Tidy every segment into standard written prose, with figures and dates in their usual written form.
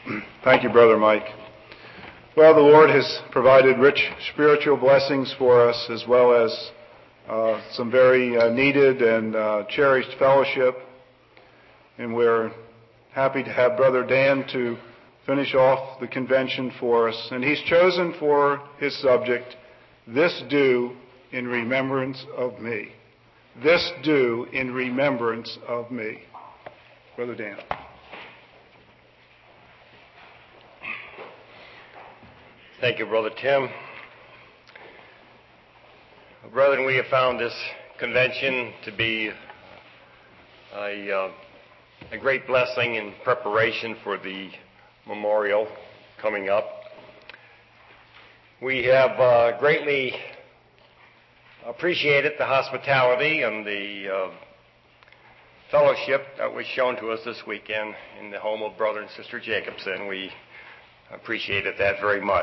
Thank you, Brother Mike. Well, the Lord has provided rich spiritual blessings for us, as well as some very needed and cherished fellowship. And we're happy to have Brother Dan to finish off the convention for us. And he's chosen for his subject, "This Do in Remembrance of Me." This do in remembrance of me. Brother Dan. Thank you, Brother Tim. Brethren, we have found this convention to be a great blessing in preparation for the memorial coming up. We have greatly appreciated the hospitality and the fellowship that was shown to us this weekend in the home of Brother and Sister Jacobson. We appreciated that very much.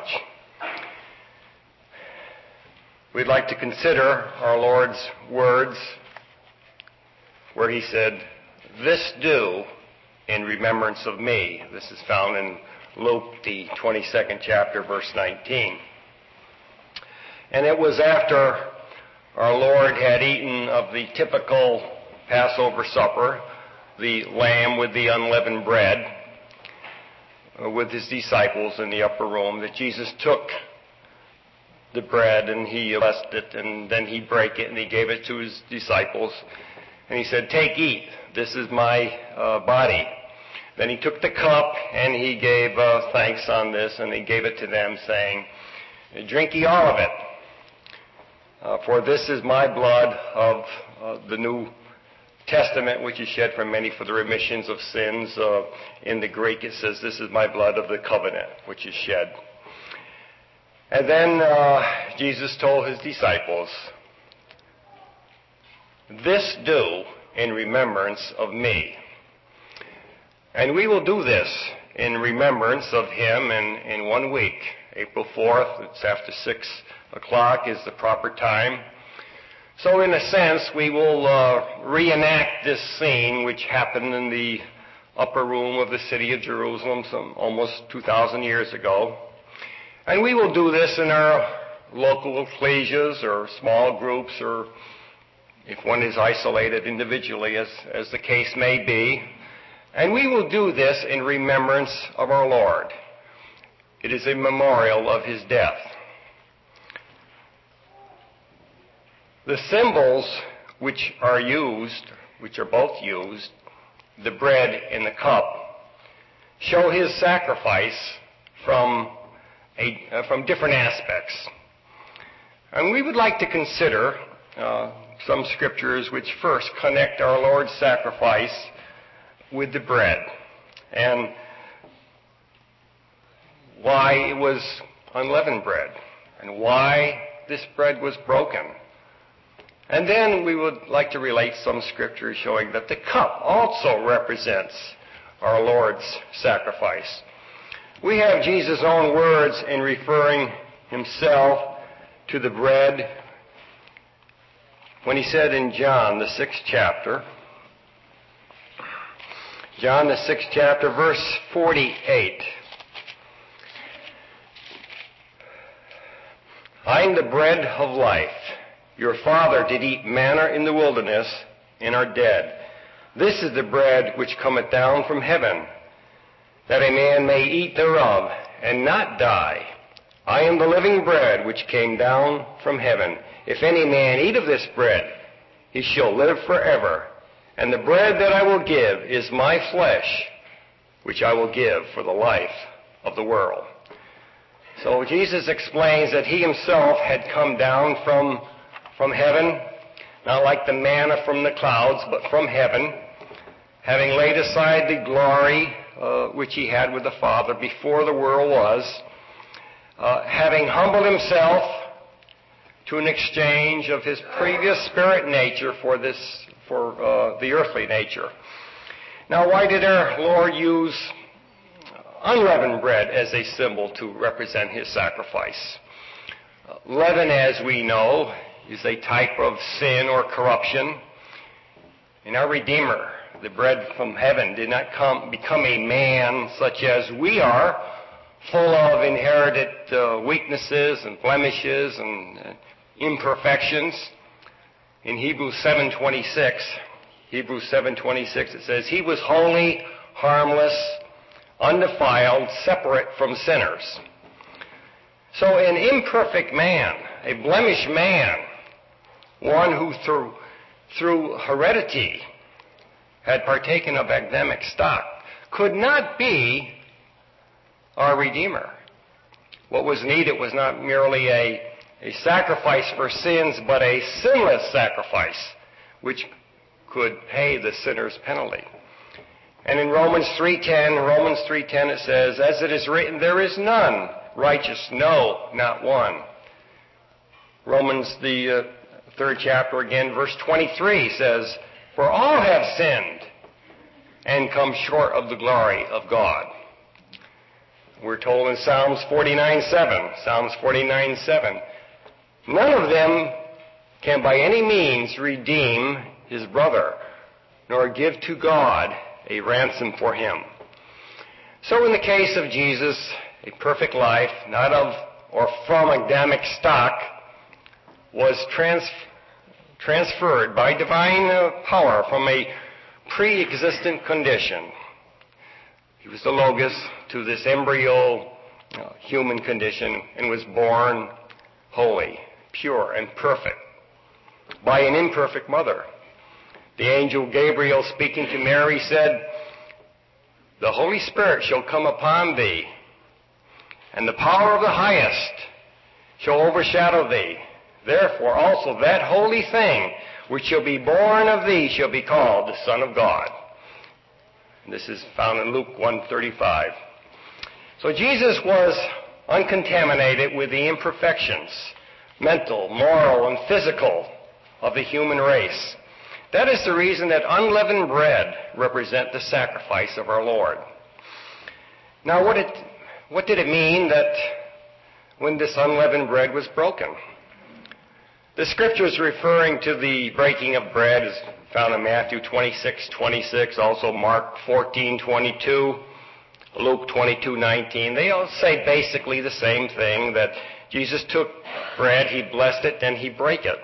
We'd like to consider our Lord's words where he said, "This do in remembrance of me." This is found in Luke, the 22nd chapter, verse 19. And it was after our Lord had eaten of the typical Passover supper, the lamb with the unleavened bread, with his disciples in the upper room, that Jesus took the bread and he blessed it, and then he broke it and he gave it to his disciples. And he said, "Take, eat, this is my body." Then he took the cup and he gave thanks on this, and he gave it to them, saying, "Drink ye all of it, for this is my blood of the New Testament, which is shed for many for the remissions of sins." In the Greek it says, "This is my blood of the covenant, which is shed." And then Jesus told his disciples, "This do in remembrance of me." And we will do this in remembrance of him in 1 week. April 4th, it's after 6 o'clock is the proper time. So in a sense, we will reenact this scene which happened in the upper room of the city of Jerusalem almost 2,000 years ago. And we will do this in our local ecclesias or small groups, or if one is isolated individually, as the case may be. And we will do this in remembrance of our Lord. It is a memorial of his death. The symbols which are both used, the bread and the cup, show his sacrifice from different aspects. And we would like to consider some scriptures which first connect our Lord's sacrifice with the bread, and why it was unleavened bread, and why this bread was broken. And then we would like to relate some scriptures showing that the cup also represents our Lord's sacrifice. We have Jesus' own words in referring himself to the bread when he said in John, the 6th chapter, John, the 6th chapter, verse 48. "I am the bread of life. Your father did eat manna in the wilderness and are dead. This is the bread which cometh down from heaven, that a man may eat thereof and not die. I am the living bread which came down from heaven. If any man eat of this bread, he shall live forever. And the bread that I will give is my flesh, which I will give for the life of the world." So Jesus explains that he himself had come down from heaven, not like the manna from the clouds, but from heaven, having laid aside the glory which he had with the Father before the world was, having humbled himself to an exchange of his previous spirit nature for the earthly nature. Now, why did our Lord use unleavened bread as a symbol to represent his sacrifice? Leaven, as we know, is a type of sin or corruption. And our Redeemer, the bread from heaven, did not become a man such as we are, full of inherited weaknesses and blemishes and imperfections. In Hebrews 7:26, it says, "He was holy, harmless, undefiled, separate from sinners." So an imperfect man, a blemished man, one who through heredity had partaken of Adamic stock, could not be our Redeemer. What was needed was not merely a sacrifice for sins, but a sinless sacrifice, which could pay the sinner's penalty. And in Romans 3:10 it says, "As it is written, there is none righteous, no, not one." Romans, the third chapter again, verse 23 says, "For all have sinned and come short of the glory of God." We're told in Psalms 49:7, "None of them can by any means redeem his brother, nor give to God a ransom for him." So in the case of Jesus, a perfect life, not of or from Adamic stock, was transferred by divine power from a pre-existent condition. He was the Logos to this embryo human condition and was born holy, pure, and perfect by an imperfect mother. The angel Gabriel, speaking to Mary, said, "The Holy Spirit shall come upon thee, and the power of the Highest shall overshadow thee. Therefore also that holy thing which shall be born of thee shall be called the Son of God." And this is found in Luke 1:35. So Jesus was uncontaminated with the imperfections, mental, moral, and physical, of the human race. That is the reason that unleavened bread represent the sacrifice of our Lord. Now, what did it mean that when this unleavened bread was broken? The scriptures referring to the breaking of bread is found in Matthew 26:26, also Mark 14:22, Luke 22:19. They all say basically the same thing, that Jesus took bread, he blessed it, then he broke it.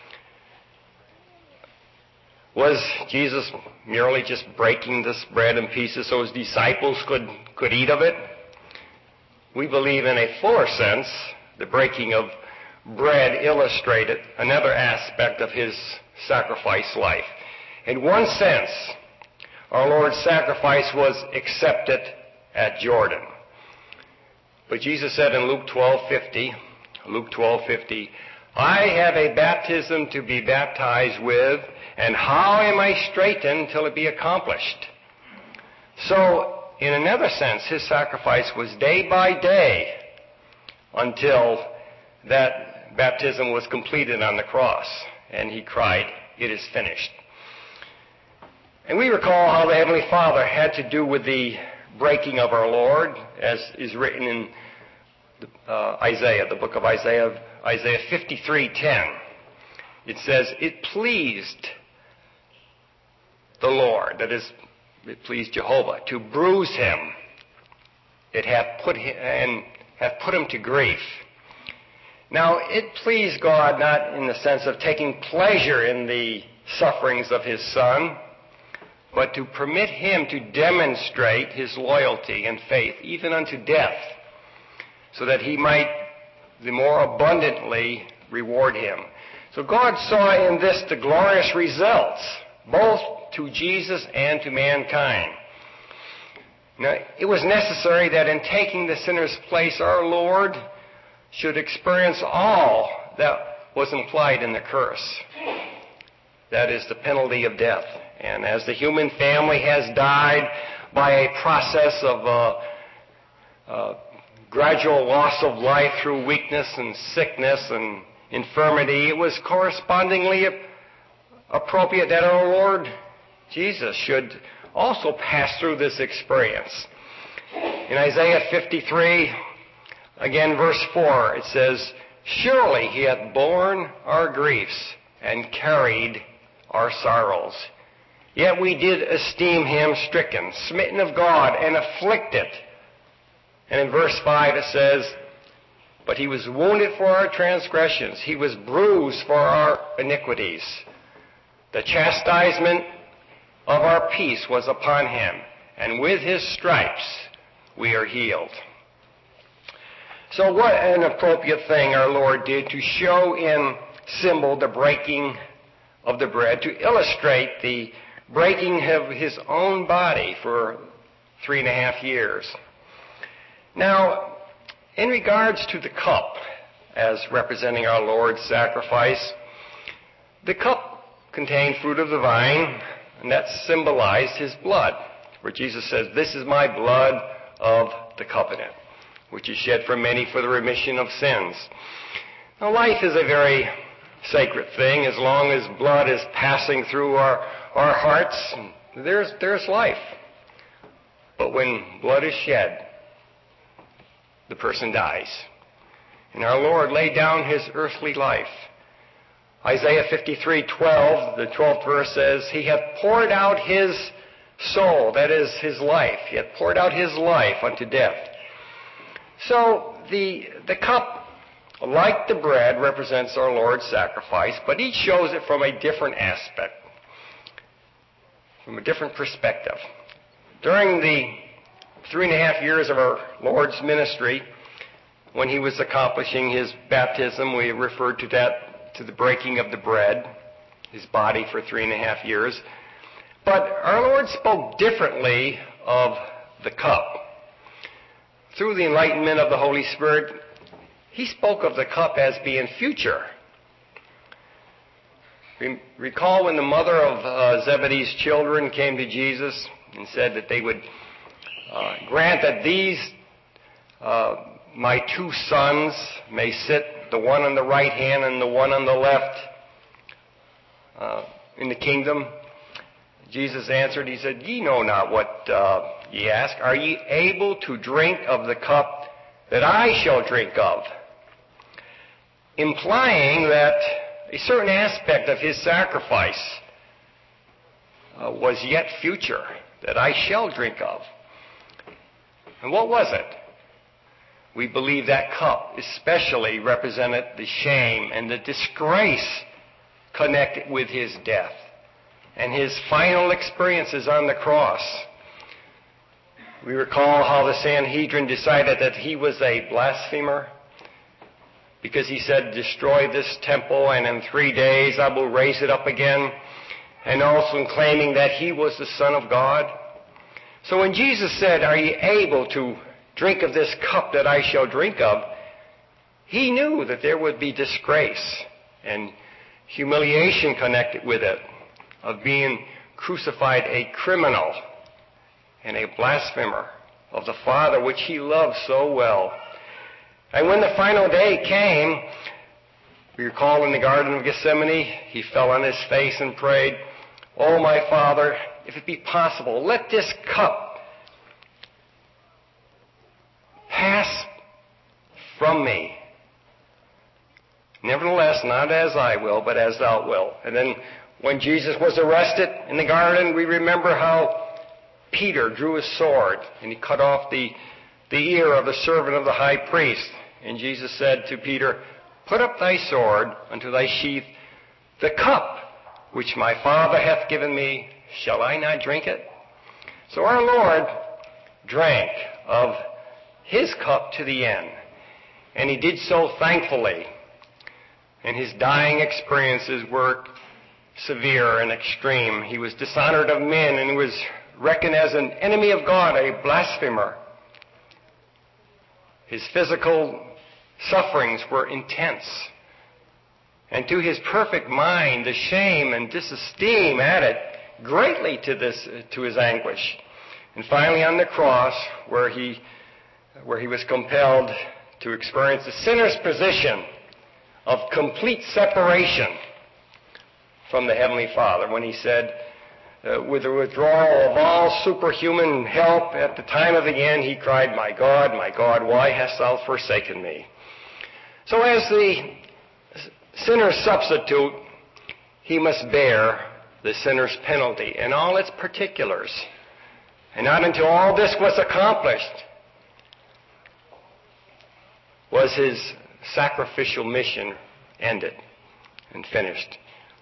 Was Jesus merely just breaking this bread in pieces so his disciples could eat of it? We believe in a fuller sense, the breaking of bread illustrated another aspect of his sacrifice life. In one sense, our Lord's sacrifice was accepted at Jordan. But Jesus said in Luke 12:50, "I have a baptism to be baptized with, and how am I straitened till it be accomplished?" So, in another sense, his sacrifice was day by day until that baptism was completed on the cross, and he cried, "It is finished." And we recall how the Heavenly Father had to do with the breaking of our Lord, as is written in Isaiah, the book of Isaiah 53:10. It says, "It pleased the Lord," that is, it pleased Jehovah, "to bruise him. It hath put him to grief." Now, it pleased God not in the sense of taking pleasure in the sufferings of his Son, but to permit him to demonstrate his loyalty and faith, even unto death, so that he might the more abundantly reward him. So God saw in this the glorious results, both to Jesus and to mankind. Now, it was necessary that in taking the sinner's place, our Lord should experience all that was implied in the curse. That is the penalty of death. And as the human family has died by a process of gradual loss of life through weakness and sickness and infirmity, it was correspondingly appropriate that our Lord Jesus should also pass through this experience. In Isaiah 53, again verse 4, it says, "Surely he hath borne our griefs and carried our sorrows. Yet we did esteem him stricken, smitten of God, and afflicted. And in verse 5 it says, but he was wounded for our transgressions. He was bruised for our iniquities. The chastisement of our peace was upon him, and with his stripes we are healed. So what an appropriate thing our Lord did to show in symbol the breaking of the bread, to illustrate the breaking of his own body for 3.5 years. Now, in regards to the cup, as representing our Lord's sacrifice, the cup contained fruit of the vine, and that symbolized his blood, where Jesus says, this is my blood of the covenant, which is shed for many for the remission of sins. Now, life is a very sacred thing. As long as blood is passing through our hearts, there's life. But when blood is shed, the person dies. And our Lord laid down his earthly life. Isaiah 53:12, the 12th verse says, he hath poured out his soul, that is his life. He hath poured out his life unto death. So the cup, like the bread, represents our Lord's sacrifice, but each shows it from a different aspect, from a different perspective. During the 3.5 years of our Lord's ministry, when he was accomplishing his baptism, we referred to that, to the breaking of the bread, his body for 3.5 years. But our Lord spoke differently of the cup. Through the enlightenment of the Holy Spirit, he spoke of the cup as being future. Recall when the mother of Zebedee's children came to Jesus and said that they would grant that these, my 2 sons, may sit, the one on the right hand and the one on the left, in the kingdom. Jesus answered, he said, ye know not what ye ask. Are ye able to drink of the cup that I shall drink of? Implying that a certain aspect of his sacrifice was yet future, that I shall drink of. And what was it? We believe that cup especially represented the shame and the disgrace connected with his death and his final experiences on the cross. We recall how the Sanhedrin decided that he was a blasphemer because he said, destroy this temple and in 3 days I will raise it up again, and also claiming that he was the Son of God. So when Jesus said, are ye able to drink of this cup that I shall drink of, he knew that there would be disgrace and humiliation connected with it, of being crucified a criminal and a blasphemer of the Father which he loved so well. And when the final day came, we recall in the Garden of Gethsemane, he fell on his face and prayed, oh my Father, if it be possible, let this cup pass from me. Nevertheless, not as I will, but as thou wilt. And then when Jesus was arrested in the garden, we remember how Peter drew his sword and he cut off the ear of the servant of the high priest. And Jesus said to Peter, put up thy sword unto thy sheath. The cup which my Father hath given me, shall I not drink it? So our Lord drank of his cup to the end. And he did so thankfully. And his dying experiences were severe and extreme. He was dishonored of men and he was reckoned as an enemy of God, a blasphemer. His physical sufferings were intense. And to his perfect mind, the shame and disesteem added greatly to his anguish. And finally on the cross, where he was compelled to experience the sinner's position of complete separation from the Heavenly Father, when he said, with the withdrawal of all superhuman help at the time of the end, he cried, my God, why hast thou forsaken me? So as the sinner's substitute, he must bear the sinner's penalty in all its particulars. And not until all this was accomplished was his sacrificial mission ended and finished.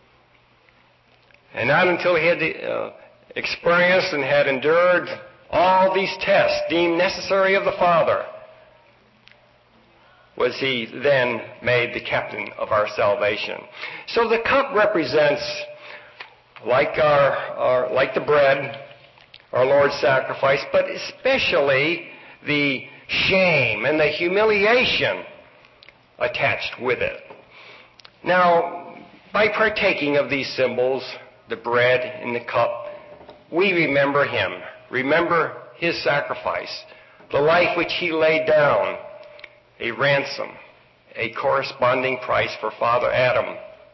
And not until he had experienced and had endured all these tests deemed necessary of the Father was he then made the captain of our salvation. So the cup represents, like the bread, our Lord's sacrifice, but especially the shame and the humiliation attached with it. Now, by partaking of these symbols, the bread and the cup, we remember him, remember his sacrifice, the life which he laid down, a ransom, a corresponding price for Father Adam.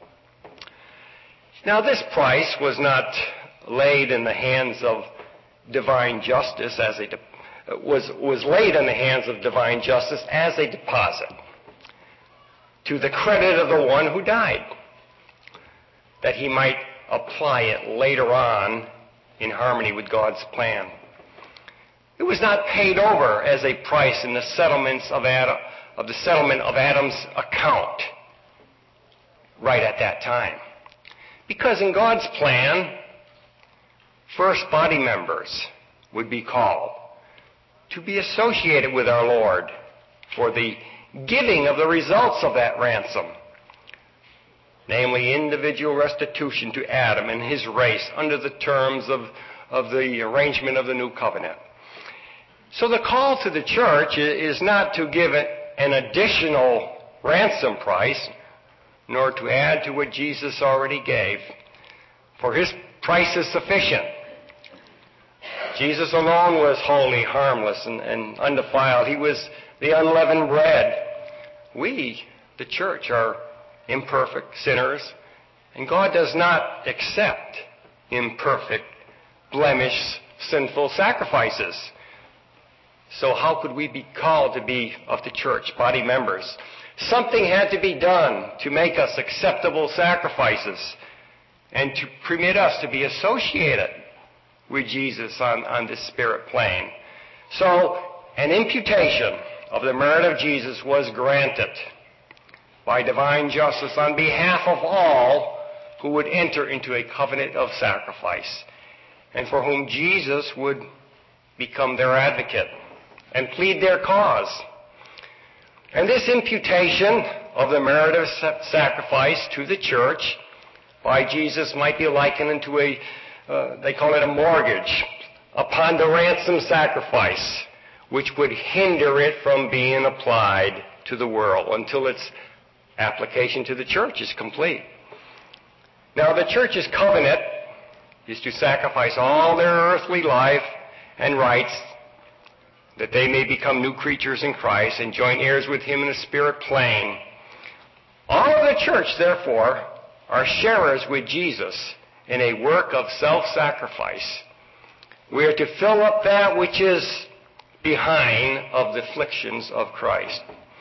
Now, this price was not laid in the hands of divine justice was laid in the hands of divine justice as a deposit to the credit of the one who died, that he might apply it later on in harmony with God's plan. It was not paid over as a price in the settlement of Adam's account right at that time. Because in God's plan, first body members would be called to be associated with our Lord for the giving of the results of that ransom, namely individual restitution to Adam and his race under the terms of the arrangement of the new covenant. So the call to the church is not to give an additional ransom price, nor to add to what Jesus already gave, for his price is sufficient. Jesus alone was holy, harmless, and undefiled. He was the unleavened bread. We, the church, are imperfect sinners, and God does not accept imperfect, blemished, sinful sacrifices. So how could we be called to be of the church, body members? Something had to be done to make us acceptable sacrifices and to permit us to be associated with Jesus on this spirit plane. So an imputation of the merit of Jesus was granted by divine justice on behalf of all who would enter into a covenant of sacrifice, and for whom Jesus would become their advocate and plead their cause. And this imputation of the merit of sacrifice to the church by Jesus might be likened into they call it a mortgage upon the ransom sacrifice, which would hinder it from being applied to the world until its application to the church is complete. Now, the church's covenant is to sacrifice all their earthly life and rights that they may become new creatures in Christ and join heirs with him in the spirit plane. All of the church, therefore, are sharers with Jesus in a work of self-sacrifice. We are to fill up that which is behind of the afflictions of Christ.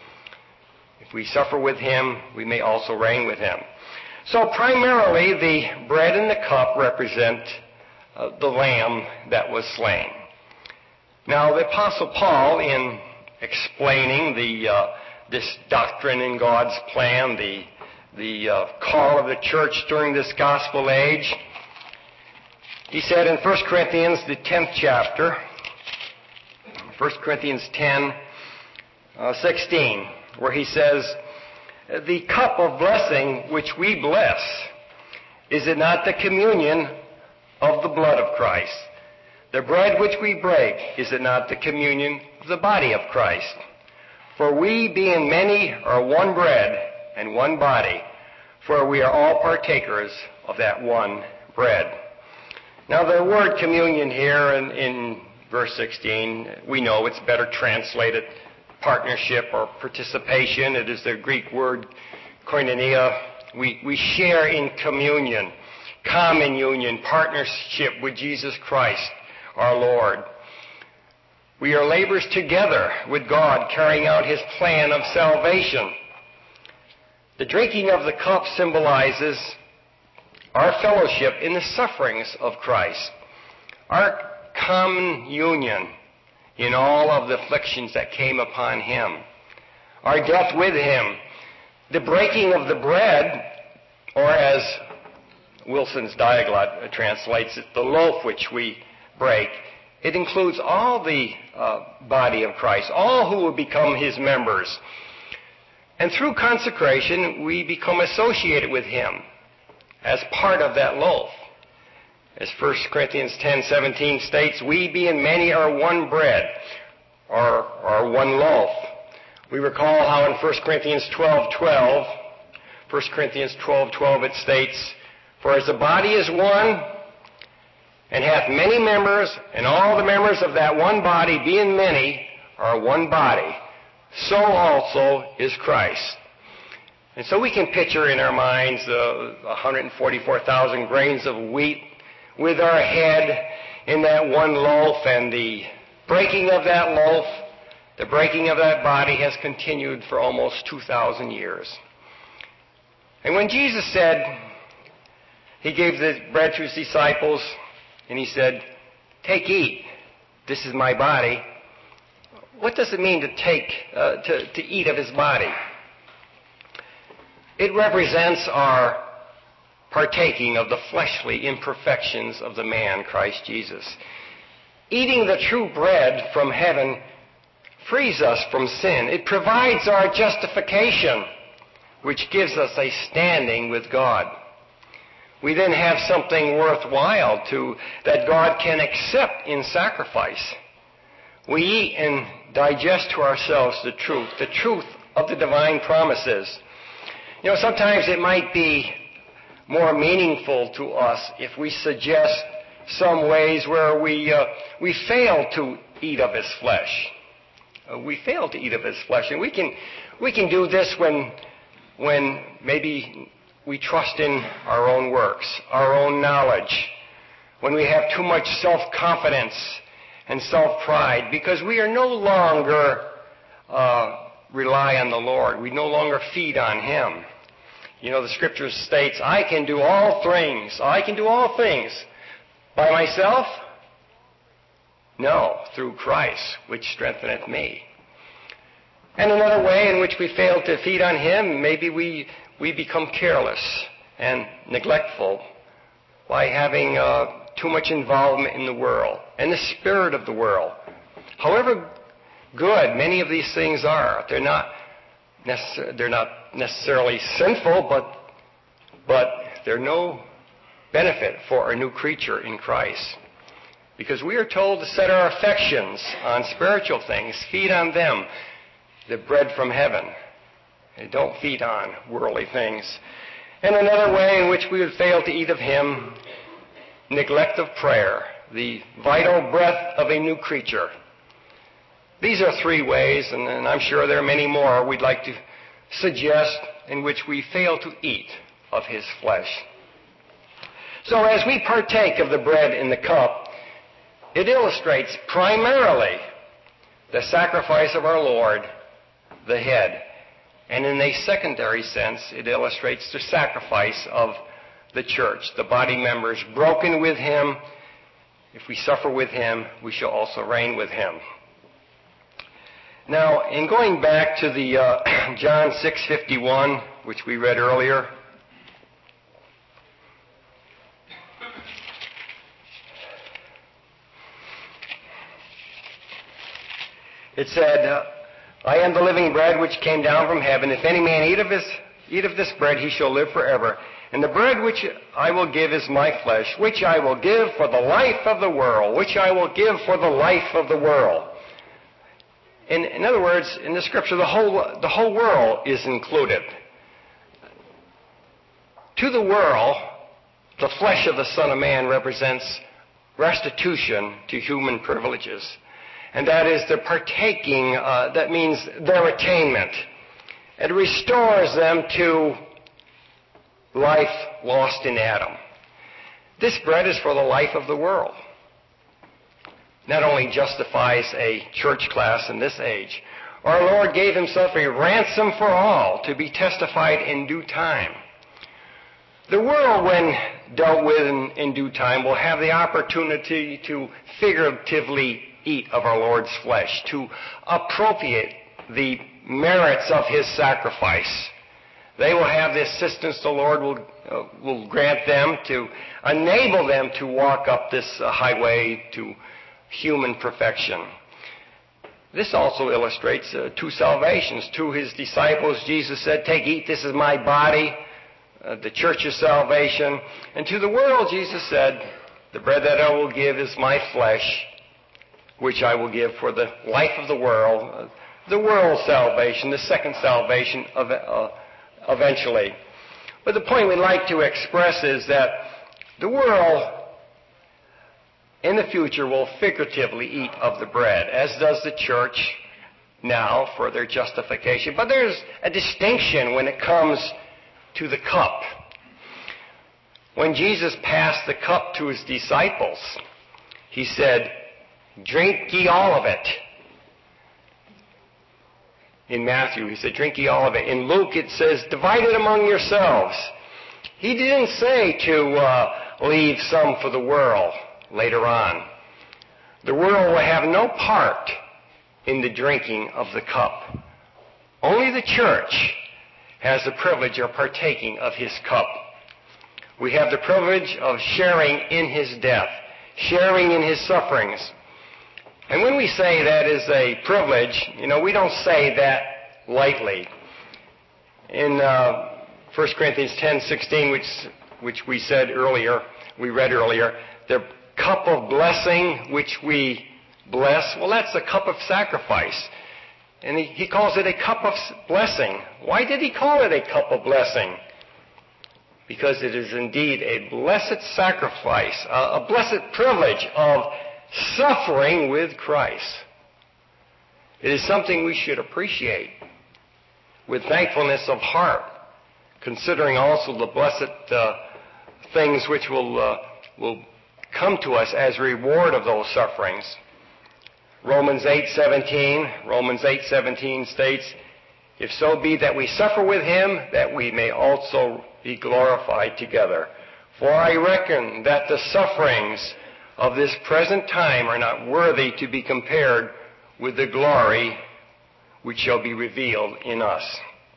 If we suffer with him, we may also reign with him. So primarily, the bread and the cup represent the lamb that was slain. Now, the Apostle Paul, in explaining this doctrine in God's plan, the call of the church during this gospel age, he said in 1 Corinthians, the 10th chapter, 1 Corinthians 10, 16, where he says, "The cup of blessing which we bless, is it not the communion of the blood of Christ? The bread which we break, is it not the communion of the body of Christ? For we, being many, are one bread and one body, for we are all partakers of that one bread." Now, the word communion here in verse 16, we know it's better translated partnership or participation. It is the Greek word koinonia. We share in communion, common union, partnership with Jesus Christ, our Lord. We are laborers together with God, carrying out his plan of salvation. The drinking of the cup symbolizes our fellowship in the sufferings of Christ, our common union in all of the afflictions that came upon him, our death with him, the breaking of the bread, or as Wilson's Diaglott translates it, the loaf which we break. It includes all the body of Christ, all who will become his members. And through consecration, we become associated with him as part of that loaf. As 1 Corinthians 10:17 states, we being many are one bread, or one loaf. We recall how in 1 Corinthians 12:12, it states, for as the body is one, and hath many members, and all the members of that one body, being many, are one body, so also is Christ. And so we can picture in our minds the 144,000 grains of wheat with our head in that one loaf, and the breaking of that loaf, the breaking of that body has continued for almost 2,000 years. And when Jesus said, he gave the bread to his disciples, and he said, take, eat, this is my body. What does it mean to take, to eat of his body? It represents our partaking of the fleshly imperfections of the man, Christ Jesus. Eating the true bread from heaven frees us from sin. It provides our justification, which gives us a standing with God. We then have something worthwhile that God can accept in sacrifice. We eat and digest to ourselves the truth of the divine promises. You know, sometimes it might be more meaningful to us if we suggest some ways where we fail to eat of his flesh. We fail to eat of his flesh, and we can do this when maybe we trust in our own works, our own knowledge, when we have too much self-confidence and self-pride, because we are no longer rely on the Lord. We no longer feed on him. You know, the scripture states, I can do all things by myself? No, through Christ, which strengtheneth me. And another way in which we fail to feed on him, maybe we become careless and neglectful by having too much involvement in the world and the spirit of the world. However good many of these things are, they're not necessarily sinful, but they're no benefit for a new creature in Christ. Because we are told to set our affections on spiritual things, feed on them, the bread from heaven. And don't feed on worldly things. And another way in which we would fail to eat of him, neglect of prayer, the vital breath of a new creature. These are three ways, and I'm sure there are many more we'd like to suggest in which we fail to eat of his flesh. So as we partake of the bread in the cup, it illustrates primarily the sacrifice of our Lord, the head. And in a secondary sense, it illustrates the sacrifice of the church, the body members broken with him. If we suffer with him, we shall also reign with him. Now, in going back to the John 6:51, which we read earlier, it said, I am the living bread which came down from heaven. If any man eat of this bread, he shall live forever. And the bread which I will give is my flesh, which I will give for the life of the world. Which I will give for the life of the world. In other words, in the scripture, the whole world is included. To the world, the flesh of the Son of Man represents restitution to human privileges. And that is the partaking, that means their attainment. It restores them to life lost in Adam. This bread is for the life of the world. Not only justifies a church class in this age, our Lord gave himself a ransom for all to be testified in due time. The world, when dealt with in due time, will have the opportunity to figuratively eat of our Lord's flesh, to appropriate the merits of his sacrifice. They will have the assistance the Lord will grant them to enable them to walk up this highway to human perfection. This also illustrates two salvations. To his disciples, Jesus said, "Take, eat, this is my body," the church's salvation. And to the world, Jesus said, "The bread that I will give is my flesh, which I will give for the life of the world's salvation, the second salvation eventually." But the point we'd like to express is that the world in the future will figuratively eat of the bread, as does the church now for their justification. But there's a distinction when it comes to the cup. When Jesus passed the cup to his disciples, he said, "Drink ye all of it." In Matthew, he said, "Drink ye all of it." In Luke, it says, "Divide it among yourselves." He didn't say to leave some for the world later on. The world will have no part in the drinking of the cup. Only the church has the privilege of partaking of his cup. We have the privilege of sharing in his death, sharing in his sufferings. And when we say that is a privilege, we don't say that lightly. In 1 Corinthians 10:16, which we read earlier, the cup of blessing which we bless, well, that's a cup of sacrifice. And he calls it a cup of blessing. Why did he call it a cup of blessing? Because it is indeed a blessed sacrifice, a blessed privilege of suffering with Christ. It is something we should appreciate with thankfulness of heart, considering also the blessed things which will come to us as reward of those sufferings. Romans 8:17 states, "If so be that we suffer with him, that we may also be glorified together. For I reckon that the sufferings of this present time are not worthy to be compared with the glory which shall be revealed in us."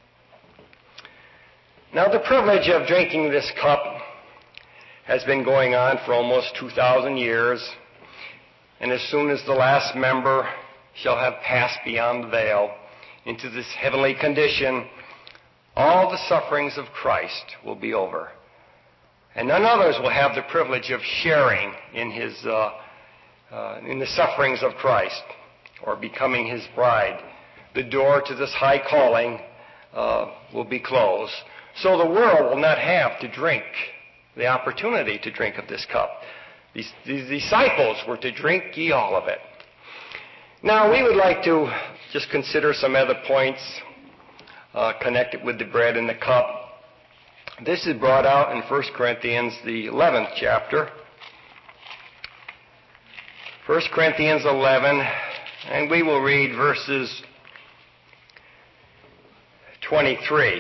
Now, the privilege of drinking this cup has been going on for almost 2,000 years, and as soon as the last member shall have passed beyond the veil into this heavenly condition, all the sufferings of Christ will be over. And none others will have the privilege of sharing in in the sufferings of Christ or becoming his bride. The door to this high calling will be closed. So the world will not have to drink, the opportunity to drink of this cup. These disciples were to drink ye all of it. Now, we would like to just consider some other points connected with the bread and the cup. This is brought out in 1 Corinthians, the 11th chapter. 1 Corinthians 11, and we will read verses 23.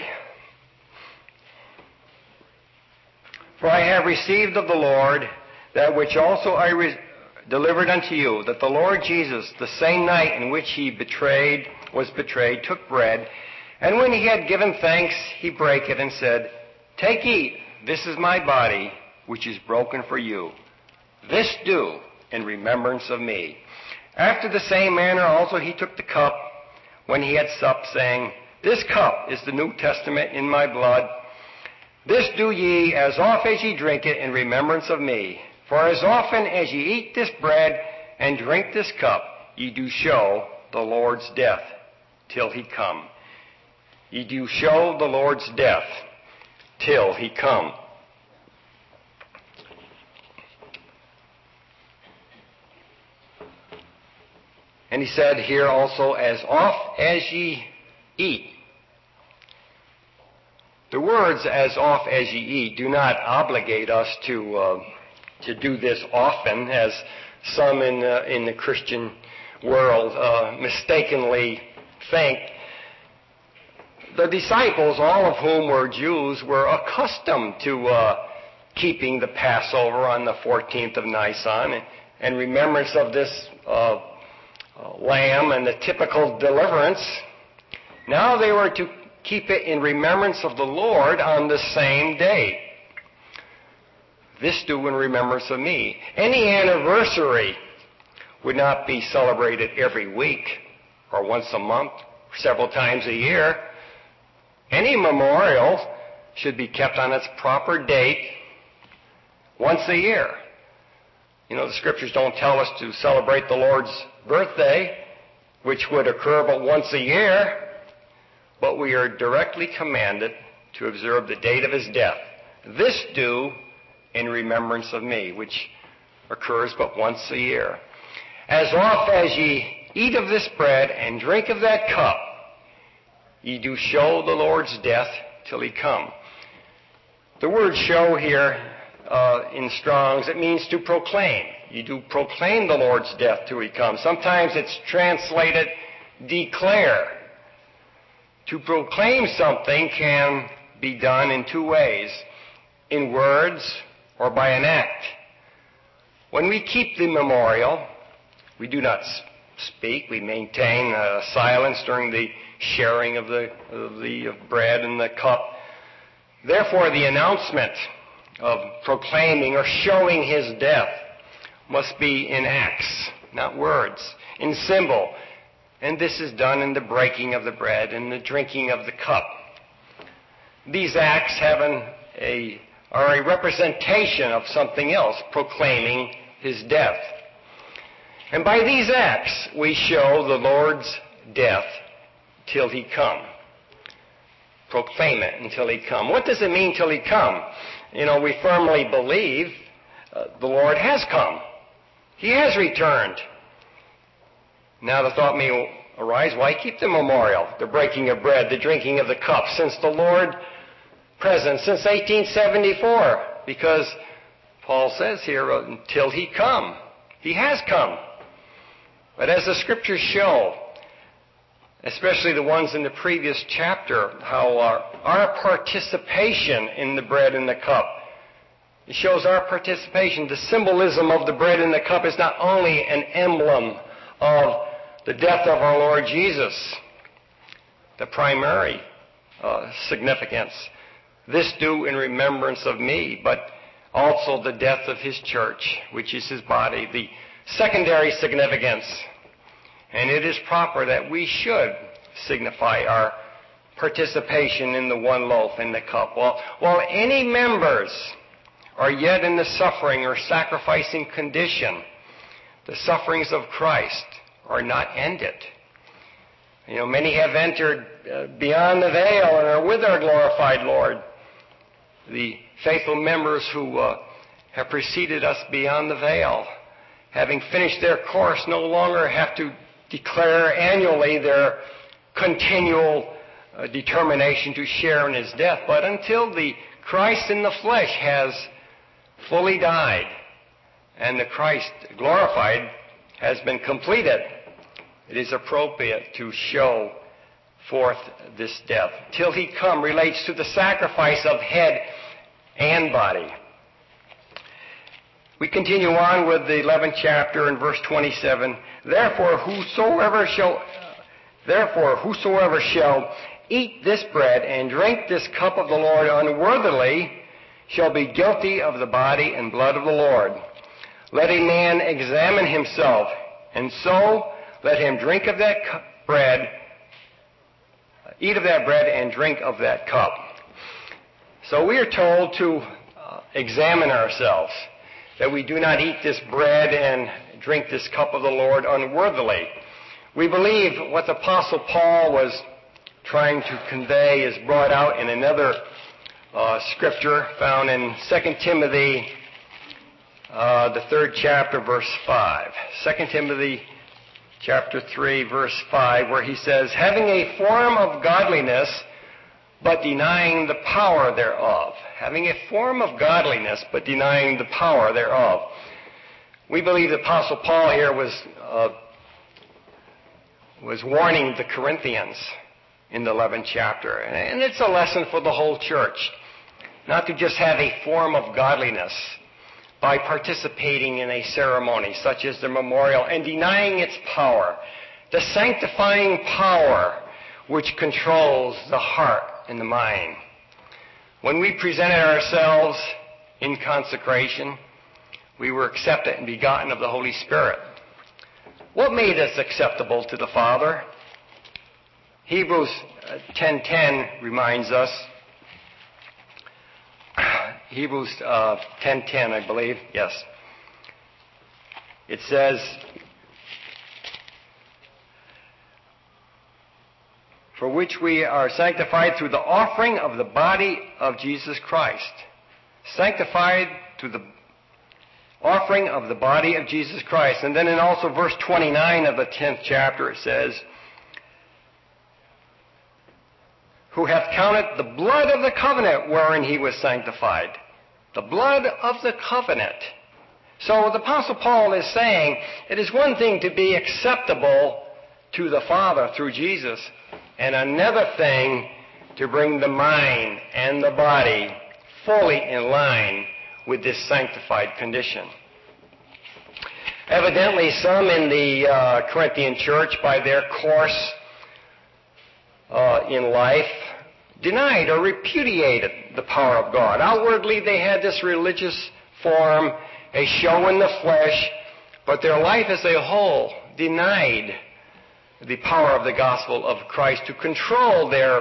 "For I have received of the Lord that which also I delivered unto you, that the Lord Jesus, the same night in which he was betrayed, took bread, and when he had given thanks, he brake it and said, Take, eat, this is my body, which is broken for you. This do in remembrance of me. After the same manner also he took the cup when he had supped, saying, This cup is the New Testament in my blood. This do ye as oft as ye drink it in remembrance of me. For as often as ye eat this bread and drink this cup, ye do show the Lord's death till he come." Ye do show the Lord's death till he come. And he said here also, as oft as ye eat. The words, as oft as ye eat, do not obligate us to do this often, as some in the Christian world mistakenly think. the disciples, all of whom were Jews, were accustomed to keeping the Passover on the 14th of Nisan in remembrance of this lamb and the typical deliverance. Now they were to keep it in remembrance of the Lord on the same day. This do in remembrance of me. Any anniversary would not be celebrated every week or once a month, or several times a year. Any memorial should be kept on its proper date once a year. You know, the Scriptures don't tell us to celebrate the Lord's birthday, which would occur but once a year, but we are directly commanded to observe the date of his death. This do in remembrance of me, which occurs but once a year. As oft as ye eat of this bread and drink of that cup, ye do show the Lord's death till he come. The word show here in Strong's, it means to proclaim. You do proclaim the Lord's death till he comes. Sometimes it's translated declare. To proclaim something can be done in two ways, in words or by an act. When we keep the memorial, we do not speak. We maintain silence during the sharing of the bread and the cup. Therefore, the announcement of proclaiming or showing his death must be in acts, not words, in symbol. And this is done in the breaking of the bread and the drinking of the cup. These acts are a representation of something else, proclaiming his death. And by these acts, we show the Lord's death till he come. Proclaim it until he come. What does it mean till he come? You know, we firmly believe the Lord has come. He has returned. Now the thought may arise, why keep the memorial, the breaking of bread, the drinking of the cup, since the Lord present, since 1874? Because Paul says here, until he come. He has come. But as the Scriptures show, especially the ones in the previous chapter, how our participation in the bread and the cup, it shows our participation. The symbolism of the bread and the cup is not only an emblem of the death of our Lord Jesus, the primary significance. This do in remembrance of me, but also the death of his church, which is his body, the secondary significance. And it is proper that we should signify our participation in the one loaf and the cup. While any members are yet in the suffering or sacrificing condition, the sufferings of Christ are not ended. You know, many have entered beyond the veil and are with our glorified Lord. The faithful members who have preceded us beyond the veil, having finished their course, no longer have to declare annually their continual determination to share in his death, but until the Christ in the flesh has fully died and the Christ glorified has been completed, it is appropriate to show forth this death. Till he come relates to the sacrifice of head and body. We continue on with the 11th chapter in verse 27. Therefore, whosoever shall eat this bread and drink this cup of the Lord unworthily shall be guilty of the body and blood of the Lord. Let a man examine himself, and so let him drink of that bread, eat of that bread and drink of that cup. So we are told to examine ourselves, that we do not eat this bread and drink this cup of the Lord unworthily. We believe what the Apostle Paul was trying to convey is brought out in another scripture found in 2 Timothy, the 3rd chapter, verse 5. 2 Timothy chapter 3, verse 5, where he says, having a form of godliness, but denying the power thereof. Having a form of godliness, but denying the power thereof. We believe the Apostle Paul here was warning the Corinthians in the 11th chapter. And it's a lesson for the whole church, not to just have a form of godliness by participating in a ceremony such as the memorial and denying its power, the sanctifying power which controls the heart and the mind. When we presented ourselves in consecration, we were accepted and begotten of the Holy Spirit. What made us acceptable to the Father? Hebrews 10:10 reminds us. Hebrews 10:10, I believe. Yes. It says, for which we are sanctified through the offering of the body of Jesus Christ. Sanctified through the offering of the body of Jesus Christ. And then in also verse 29 of the 10th chapter it says, who hath counted the blood of the covenant wherein he was sanctified. The blood of the covenant. So the Apostle Paul is saying it is one thing to be acceptable to the Father through Jesus, and another thing to bring the mind and the body fully in line with this sanctified condition. Evidently, some in the Corinthian church, by their course in life, denied or repudiated the power of God. Outwardly, they had this religious form, a show in the flesh, but their life as a whole denied the power of the gospel of Christ to control their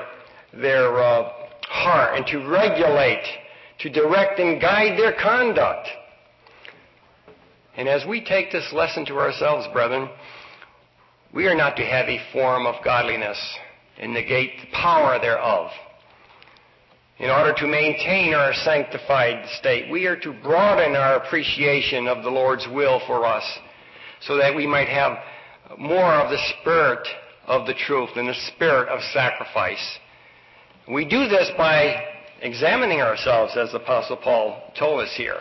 heart and to regulate, to direct and guide their conduct. And as we take this lesson to ourselves, brethren, we are not to have a form of godliness and negate the power thereof. In order to maintain our sanctified state, we are to broaden our appreciation of the Lord's will for us so that we might have more of the spirit of the truth and the spirit of sacrifice. We do this by examining ourselves, as the Apostle Paul told us here.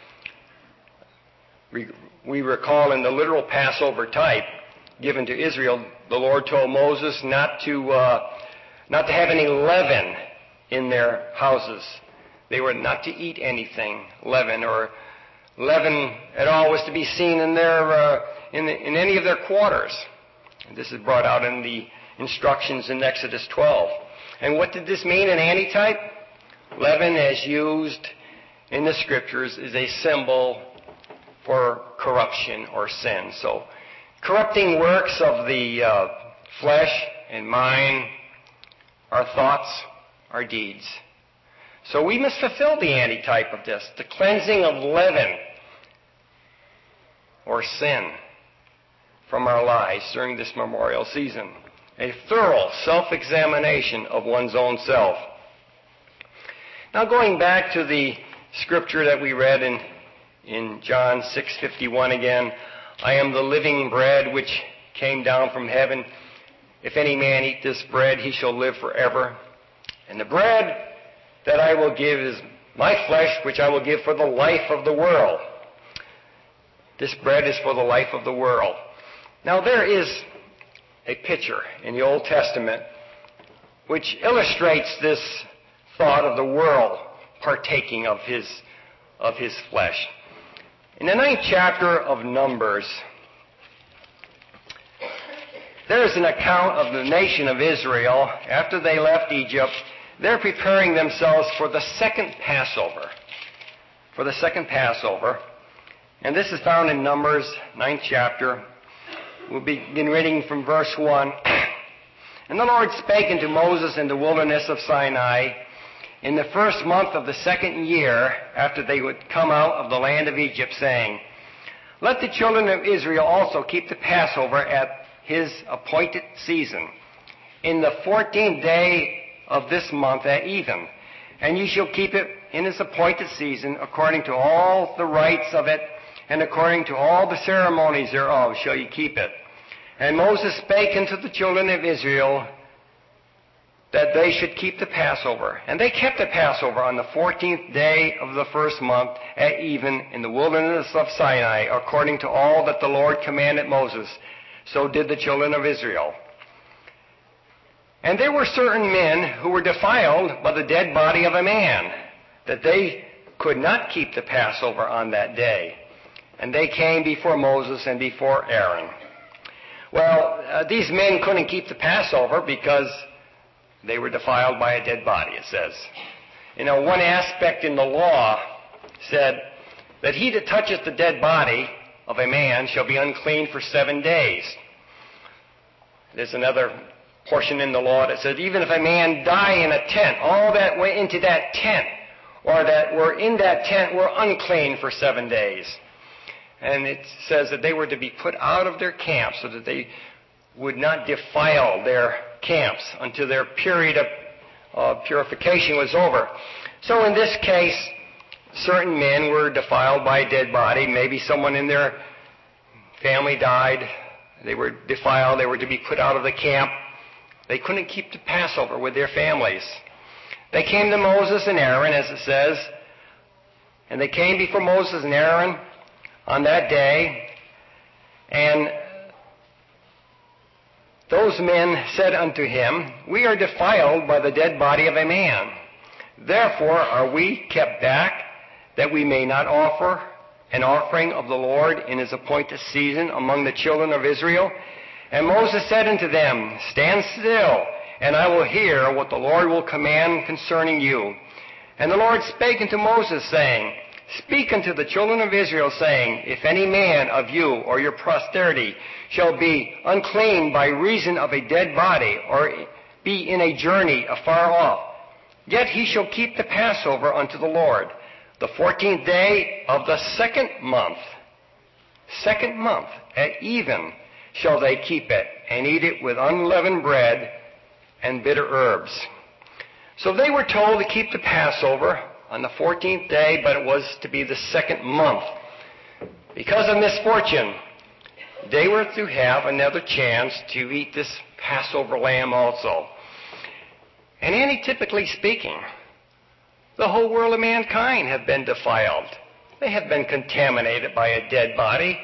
We recall in the literal Passover type given to Israel, the Lord told Moses not to have any leaven in their houses. They were not to eat anything leaven, or leaven at all was to be seen in their in any of their quarters. And this is brought out in the instructions in Exodus 12. And what did this mean in antitype? Leaven, as used in the Scriptures, is a symbol for corruption or sin. So, corrupting works of the flesh and mind, our thoughts, our deeds. So we must fulfill the antitype of this, the cleansing of leaven or sin from our lives during this memorial season. A thorough self-examination of one's own self. Now going back to the scripture that we read in John 6:51 again, I am the living bread which came down from heaven. If any man eat this bread, he shall live forever. And the bread that I will give is my flesh, which I will give for the life of the world. This bread is for the life of the world. Now there is a picture in the Old Testament which illustrates this thought of the world partaking of his flesh. In the 9th chapter of Numbers, there is an account of the nation of Israel after they left Egypt. They're preparing themselves for the second Passover. For the second Passover. And this is found in Numbers, 9th chapter. We'll begin reading from verse 1. And the Lord spake unto Moses in the wilderness of Sinai in the first month of the second year after they would come out of the land of Egypt, saying, Let the children of Israel also keep the Passover at his appointed season, in the 14th day of this month at even. And ye shall keep it in its appointed season, according to all the rites of it, and according to all the ceremonies thereof shall ye keep it. And Moses spake unto the children of Israel that they should keep the Passover. And they kept the Passover on the 14th day of the first month at even in the wilderness of Sinai, according to all that the Lord commanded Moses. So did the children of Israel. And there were certain men who were defiled by the dead body of a man, that they could not keep the Passover on that day. And they came before Moses and before Aaron. Well, these men couldn't keep the Passover because they were defiled by a dead body, it says. You know, one aspect in the law said that he that toucheth the dead body of a man shall be unclean for 7 days. There's another portion in the law that says even if a man die in a tent, all that went into that tent or that were in that tent were unclean for 7 days. And it says that they were to be put out of their camps so that they would not defile their camps until their period of purification was over. So in this case, certain men were defiled by a dead body. Maybe someone in their family died. They were defiled. They were to be put out of the camp. They couldn't keep the Passover with their families. They came to Moses and Aaron, as it says, and they came before Moses and Aaron on that day, and those men said unto him, We are defiled by the dead body of a man. Therefore are we kept back, that we may not offer an offering of the Lord in his appointed season among the children of Israel. And Moses said unto them, Stand still, and I will hear what the Lord will command concerning you. And the Lord spake unto Moses, saying, Speak unto the children of Israel, saying, If any man of you or your posterity shall be unclean by reason of a dead body, or be in a journey afar off, yet he shall keep the Passover unto the Lord. The 14th day of the second month at even shall they keep it, and eat it with unleavened bread and bitter herbs. So they were told to keep the Passover on the 14th day, but it was to be the second month. Because of misfortune, they were to have another chance to eat this Passover lamb also. And antitypically speaking, the whole world of mankind have been defiled. They have been contaminated by a dead body.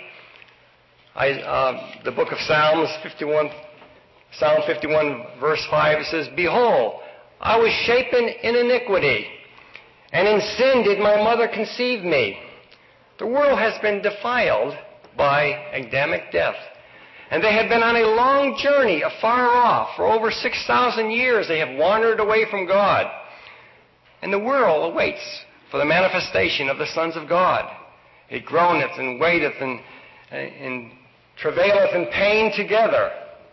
The book of Psalm 51 verse 5 says, Behold, I was shapen in iniquity, and in sin did my mother conceive me. The world has been defiled by Adamic death. And they have been on a long journey afar off. For over 6,000 years they have wandered away from God. And the world awaits for the manifestation of the sons of God. It groaneth and waiteth and travaileth in pain together,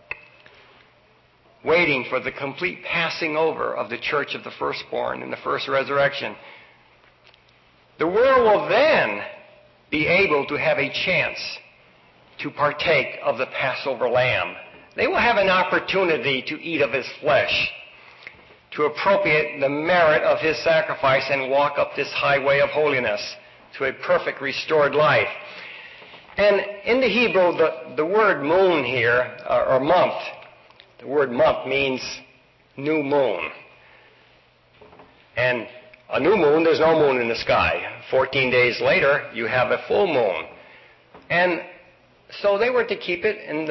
waiting for the complete passing over of the church of the firstborn in the first resurrection. The world will then be able to have a chance to partake of the Passover lamb. They will have an opportunity to eat of his flesh, to appropriate the merit of his sacrifice and walk up this highway of holiness to a perfect restored life. And in the Hebrew, the word moon here, or month, the word month means new moon. And a new moon, there's no moon in the sky. 14 days later, you have a full moon. And so they were to keep it in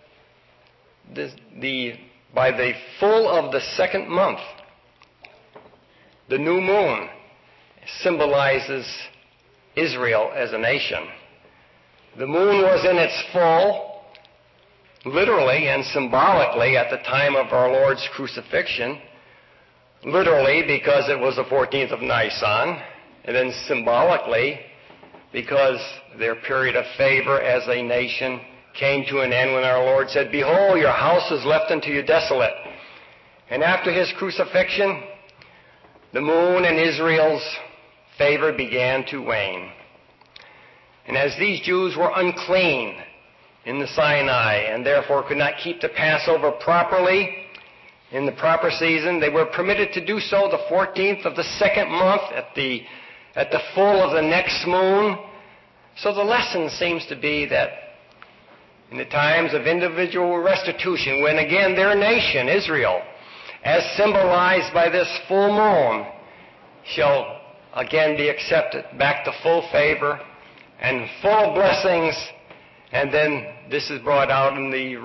by the full of the second month. The new moon symbolizes Israel as a nation. The moon was in its full, literally and symbolically, at the time of our Lord's crucifixion. Literally, because it was the 14th of Nisan, and then symbolically, because their period of favor as a nation came to an end when our Lord said, Behold, your house is left unto you desolate. And after his crucifixion, the moon and Israel's favor began to wane. And as these Jews were unclean in the Sinai and therefore could not keep the Passover properly in the proper season, they were permitted to do so the 14th of the second month at the full of the next moon. So the lesson seems to be that in the times of individual restitution, when again their nation, Israel, as symbolized by this full moon, shall again be accepted back to full favor and full blessings. And then this is brought out in the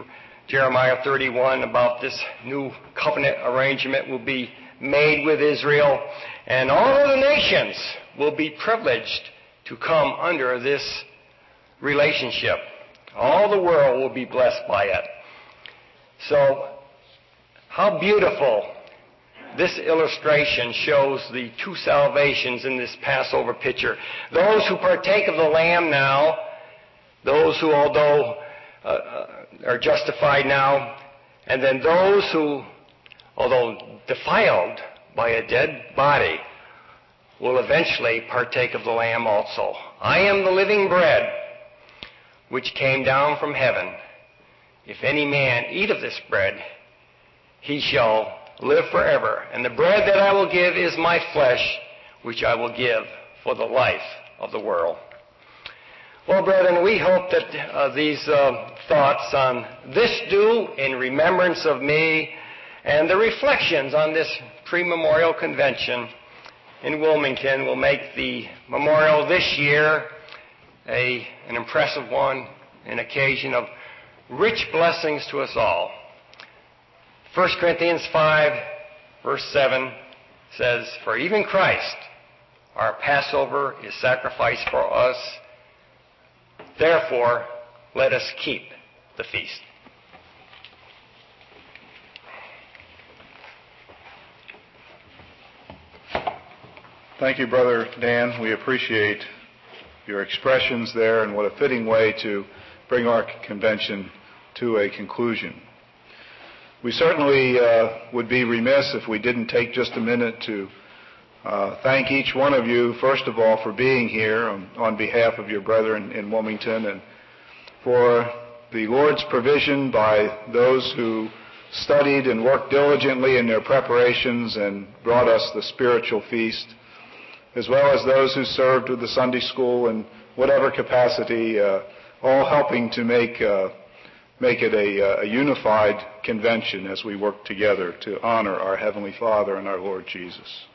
Jeremiah 31 about this new covenant arrangement will be made with Israel, and all of the nations will be privileged to come under this relationship. All the world will be blessed by it. So, how beautiful this illustration shows the two salvations in this Passover picture. Those who partake of the Lamb now, those who, although are justified now, and then those who, although defiled by a dead body, will eventually partake of the Lamb also. I am the living bread which came down from heaven. If any man eat of this bread, he shall live forever. And the bread that I will give is my flesh, which I will give for the life of the world. Well, brethren, we hope that these thoughts on this do in remembrance of me and the reflections on this pre-memorial convention in Wilmington will make the memorial this year an impressive one, an occasion of rich blessings to us all. 1 Corinthians 5, verse 7 says, "For even Christ, our Passover, is sacrificed for us. Therefore, let us keep the feast." Thank you, Brother Dan. We appreciate your expressions there, and what a fitting way to bring our convention to a conclusion. We certainly would be remiss if we didn't take just a minute to thank each one of you, first of all, for being here on behalf of your brethren in Wilmington, and for the Lord's provision by those who studied and worked diligently in their preparations and brought us the spiritual feast, as well as those who served with the Sunday school in whatever capacity, all helping to make it a unified convention as we work together to honor our Heavenly Father and our Lord Jesus.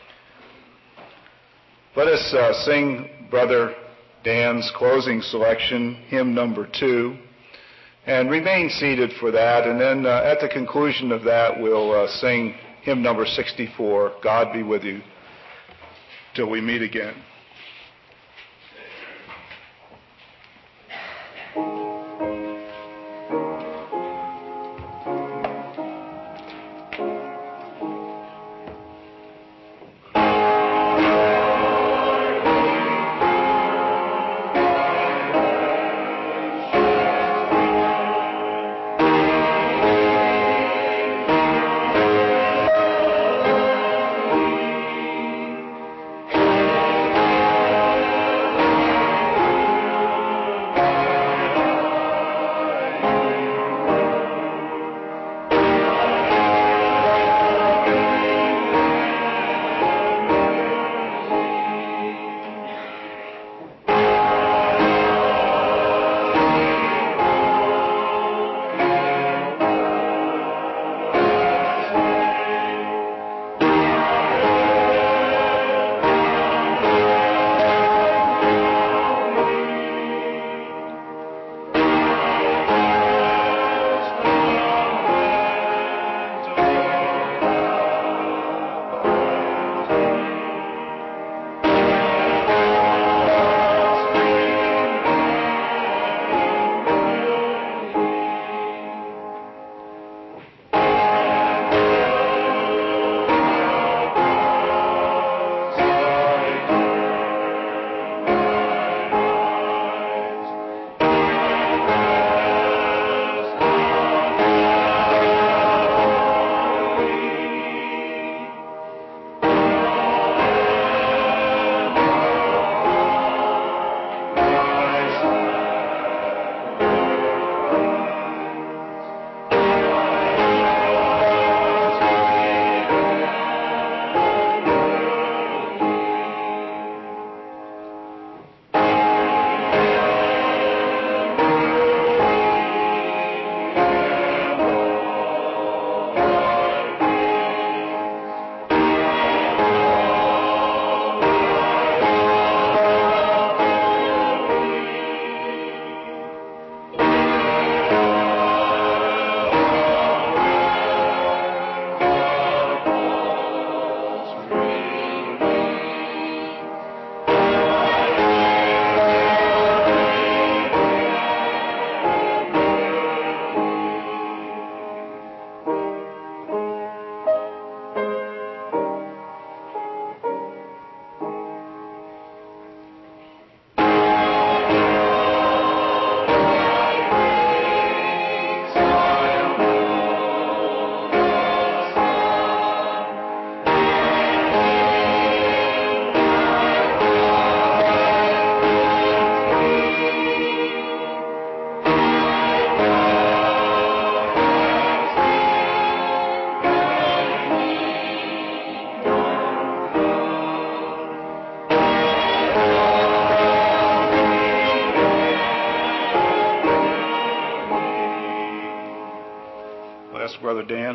Let us sing Brother Dan's closing selection, hymn number 2, and remain seated for that, and then at the conclusion of that we'll sing hymn number 64, "God Be With You," till we meet again.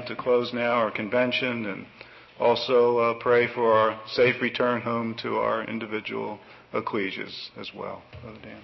to close now our convention, and also pray for our safe return home to our individual ecclesias as well. Brother Dan.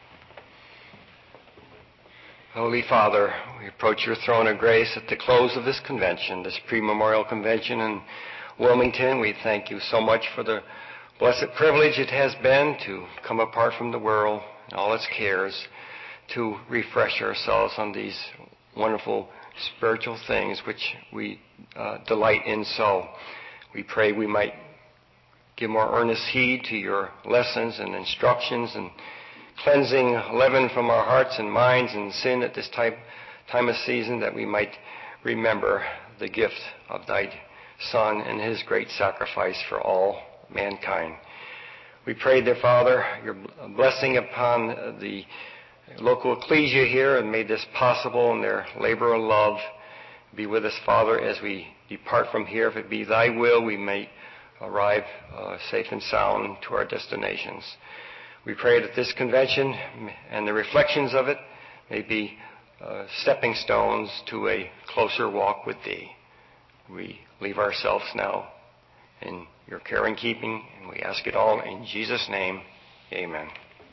Holy Father, we approach your throne of grace at the close of this convention, this pre-memorial convention in Wilmington. We thank you so much for the blessed privilege it has been to come apart from the world and all its cares, to refresh ourselves on these wonderful spiritual things which we delight in so. We pray we might give more earnest heed to your lessons and instructions, and cleansing leaven from our hearts and minds and sin at this time of season, that we might remember the gift of thy Son and his great sacrifice for all mankind. We pray, dear Father, your blessing upon the local ecclesia here, and made this possible in their labor of love. Be with us, Father, as we depart from here. If it be thy will, we may arrive safe and sound to our destinations. We pray that this convention and the reflections of it may be stepping stones to a closer walk with thee. We leave ourselves now in your care and keeping, and we ask it all in Jesus' name. Amen.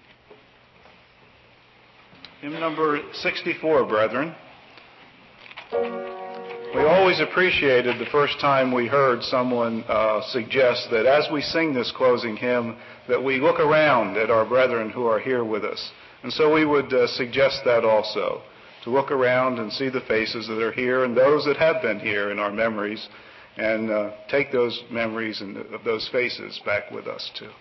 Hymn number 64, brethren. We always appreciated the first time we heard someone suggest that as we sing this closing hymn, that we look around at our brethren who are here with us. And so we would suggest that also, to look around and see the faces that are here and those that have been here in our memories, and take those memories and of those faces back with us too.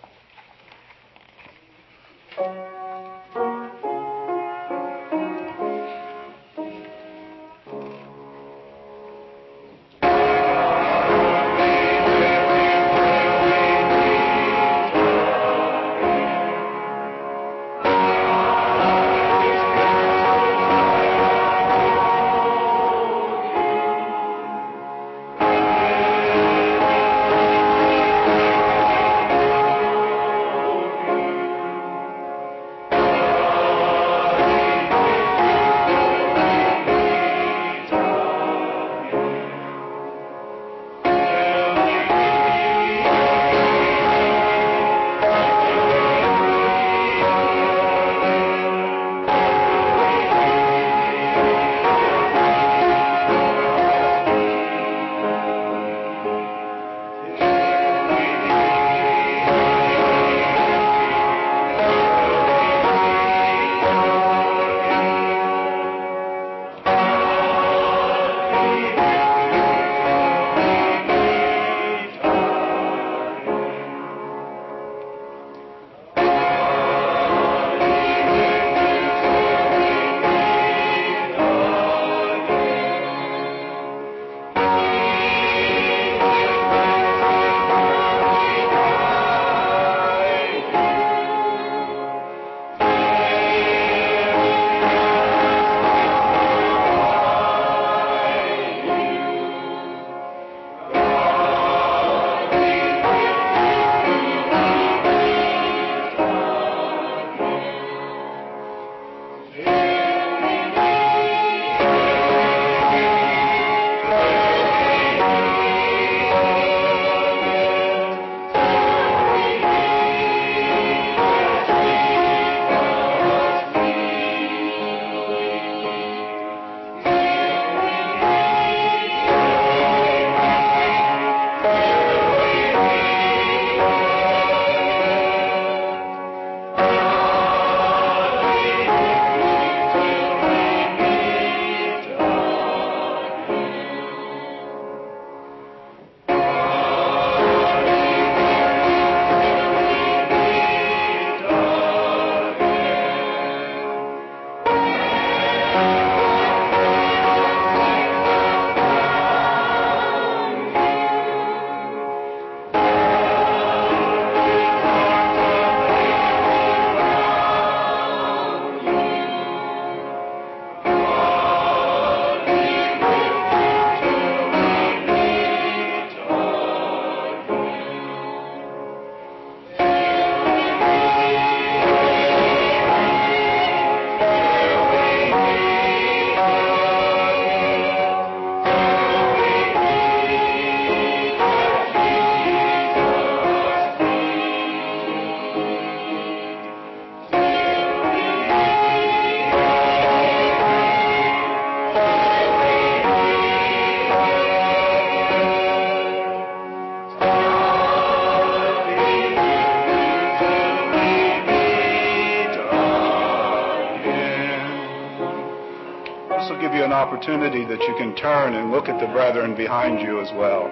opportunity that you can turn and look at the brethren behind you as well.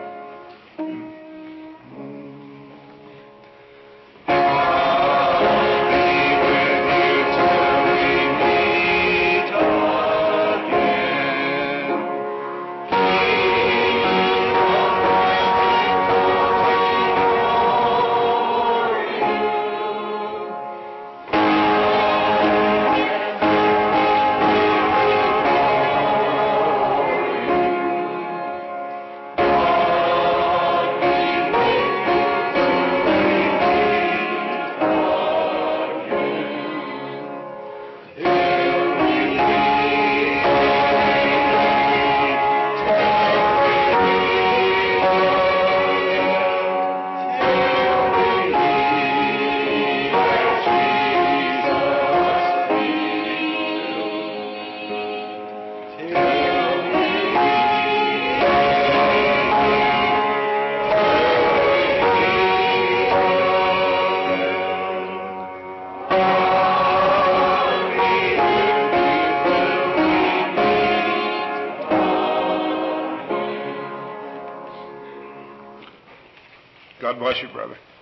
God bless you, brother.